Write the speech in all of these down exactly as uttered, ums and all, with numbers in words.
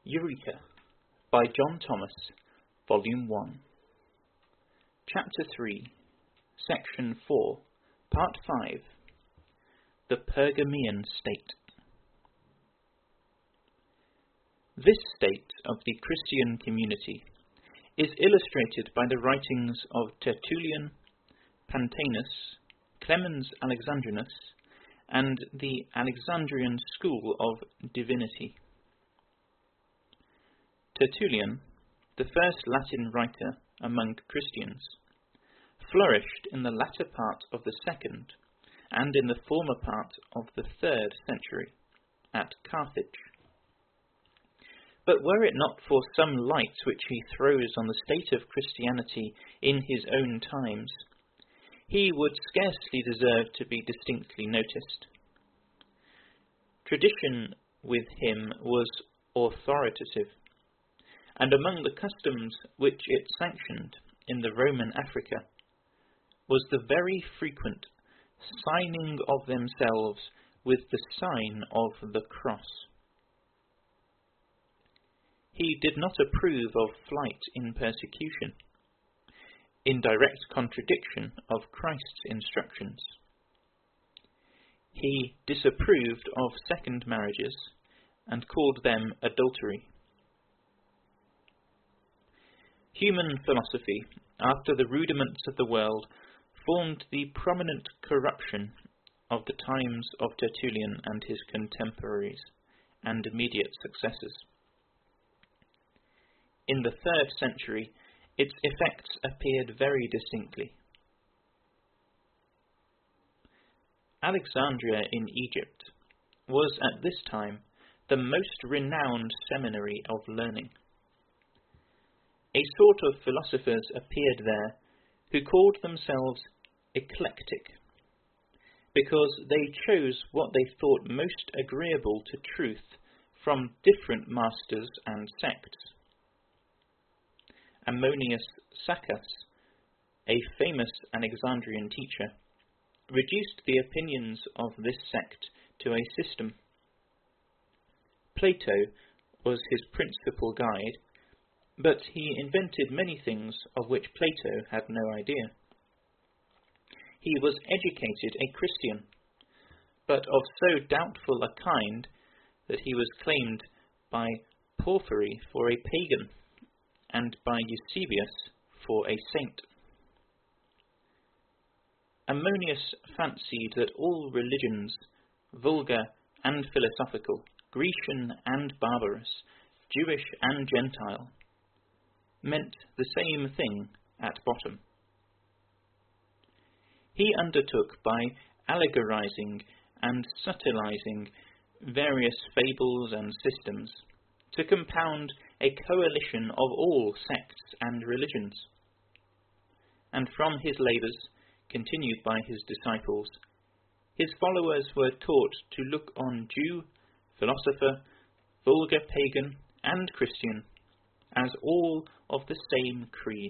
Eureka by John Thomas, Volume one. Chapter three, Section four, Part five. The Pergamean State. This state of the Christian community is illustrated by the writings of Tertullian, Pantaenus, Clemens Alexandrinus, and the Alexandrian school of divinity. Tertullian, the first Latin writer among Christians, flourished in the latter part of the second and in the former part of the third century at Carthage. But were it not for some light which he throws on the state of Christianity in his own times, he would scarcely deserve to be distinctly noticed. Tradition with him was authoritative, and among the customs which it sanctioned in the Roman Africa was the very frequent signing of themselves with the sign of the cross. He did not approve of flight in persecution, in direct contradiction of Christ's instructions. He disapproved of second marriages and called them adultery. Human philosophy, after the rudiments of the world, formed the prominent corruption of the times of Tertullian and his contemporaries and immediate successors. In the third century, its effects appeared very distinctly. Alexandria in Egypt was at this time the most renowned seminary of learning. A sort of philosophers appeared there who called themselves eclectic, because they chose what they thought most agreeable to truth from different masters and sects. Ammonius Saccas, a famous Alexandrian teacher, reduced the opinions of this sect to a system. Plato was his principal guide, but he invented many things of which Plato had no idea. He was educated a Christian, but of so doubtful a kind that he was claimed by Porphyry for a pagan, and by Eusebius for a saint. Ammonius fancied that all religions, vulgar and philosophical, Grecian and barbarous, Jewish and Gentile, meant the same thing at bottom. He undertook by allegorizing and subtilizing various fables and systems to compound a coalition of all sects and religions. And from his labours, continued by his disciples, his followers were taught to look on Jew, philosopher, vulgar pagan, and Christian as all of the same creed.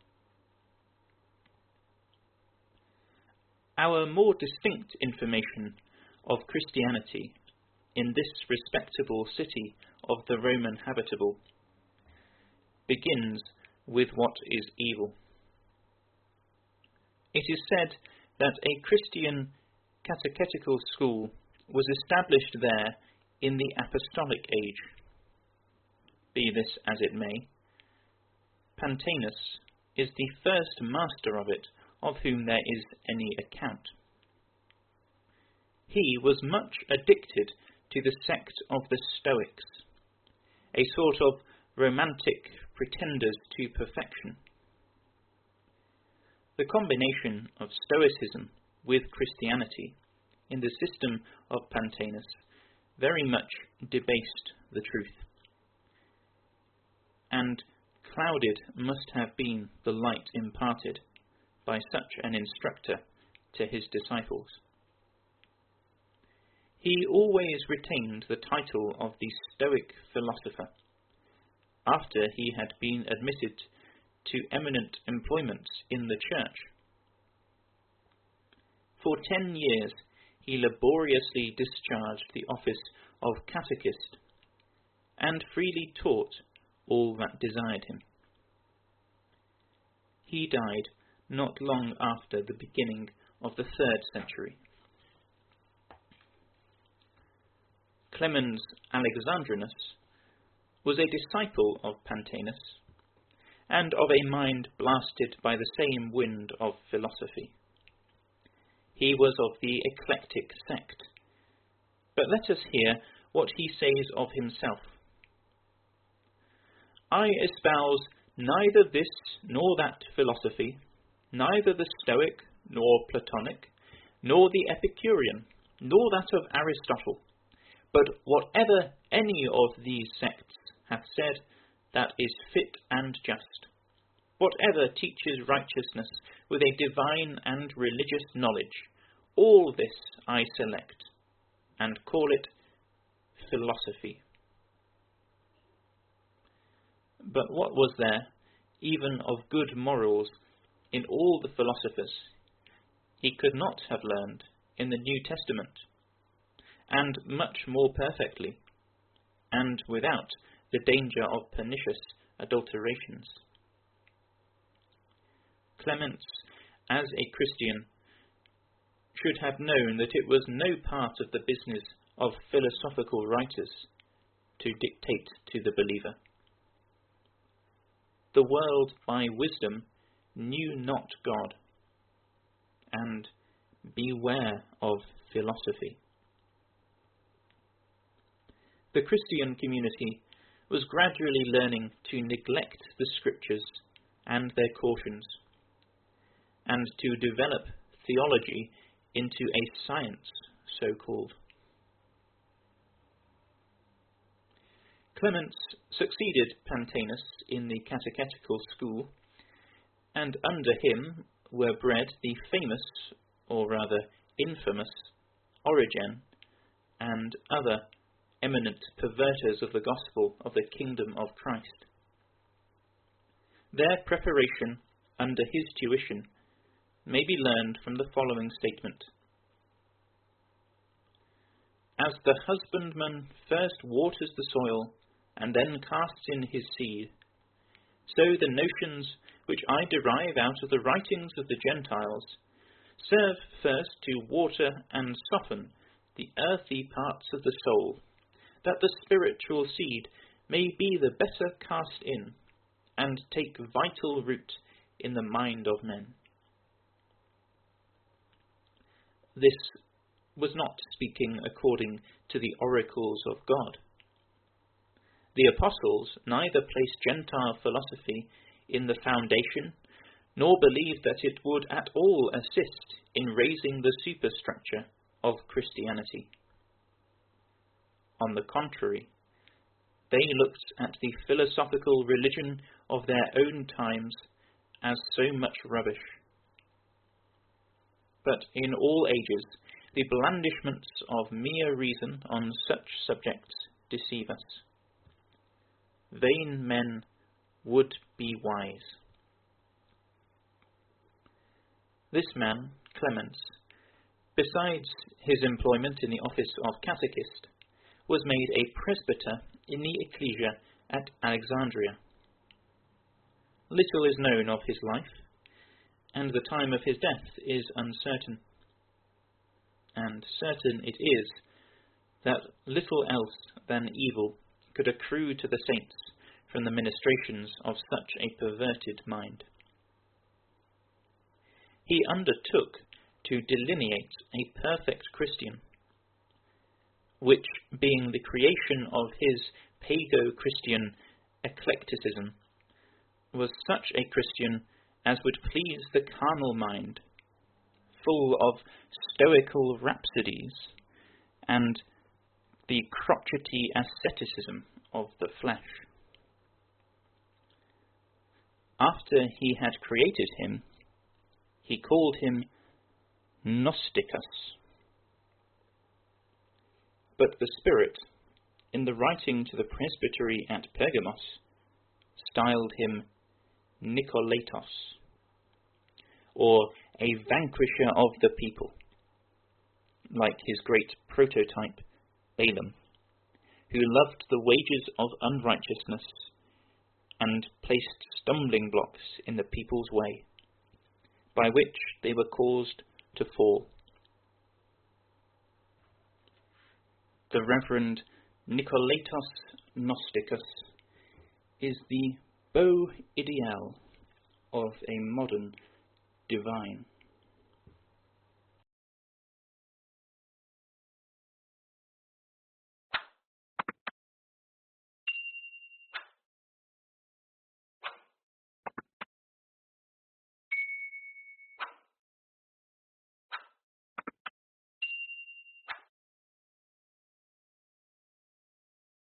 Our more distinct information of Christianity in this respectable city of the Roman habitable begins with what is evil. It is said that a Christian catechetical school was established there in the apostolic age. Be this as it may, Pantaenus is the first master of it of whom there is any account. He was much addicted to the sect of the Stoics, a sort of romantic pretenders to perfection. The combination of Stoicism with Christianity in the system of Pantaenus very much debased the truth, and clouded must have been the light imparted by such an instructor to his disciples. He always retained the title of the Stoic philosopher, after he had been admitted to eminent employments in the church. For ten years he laboriously discharged the office of catechist, and freely taught all that desired him. He died not long after the beginning of the third century. Clemens Alexandrinus was a disciple of Pantaenus, and of a mind blasted by the same wind of philosophy. He was of the eclectic sect, but let us hear what he says of himself. I espouse neither this nor that philosophy, neither the Stoic nor Platonic, nor the Epicurean, nor that of Aristotle, but whatever any of these sects hath said, that is fit and just. Whatever teaches righteousness with a divine and religious knowledge, all this I select, and call it philosophy. But what was there, even of good morals, in all the philosophers, he could not have learned in the New Testament, and much more perfectly, and without the danger of pernicious adulterations. Clemens, as a Christian, should have known that it was no part of the business of philosophical writers to dictate to the believer. The world by wisdom knew not God, and beware of philosophy. The Christian community was gradually learning to neglect the scriptures and their cautions, and to develop theology into a science, so called. Clemens succeeded Pantaenus in the catechetical school, and under him were bred the famous, or rather infamous, Origen, and other eminent perverters of the gospel of the kingdom of Christ. Their preparation under his tuition may be learned from the following statement. As the husbandman first waters the soil and then casts in his seed, so the notions which I derive out of the writings of the Gentiles serve first to water and soften the earthy parts of the soul, that the spiritual seed may be the better cast in, and take vital root in the mind of men. This was not speaking according to the oracles of God. The apostles neither placed Gentile philosophy in the foundation, nor believed that it would at all assist in raising the superstructure of Christianity. On the contrary, they looked at the philosophical religion of their own times as so much rubbish. But in all ages, the blandishments of mere reason on such subjects deceive us. Vain men would be wise. This man, Clemens, besides his employment in the office of catechist, was made a presbyter in the ecclesia at Alexandria. Little is known of his life, and the time of his death is uncertain. And certain it is that little else than evil could accrue to the saints from the ministrations of such a perverted mind. He undertook to delineate a perfect Christian, which, being the creation of his pago-Christian eclecticism, was such a Christian as would please the carnal mind, full of stoical rhapsodies and the crotchety asceticism of the flesh. After he had created him, he called him Gnosticus. But the Spirit, in the writing to the presbytery at Pergamos, styled him Nicolatos, or a vanquisher of the people, like his great prototype Balaam, who loved the wages of unrighteousness, and placed stumbling blocks in the people's way, by which they were caused to fall. The Reverend Nicolaitos Gnosticus is the beau ideal of a modern divine.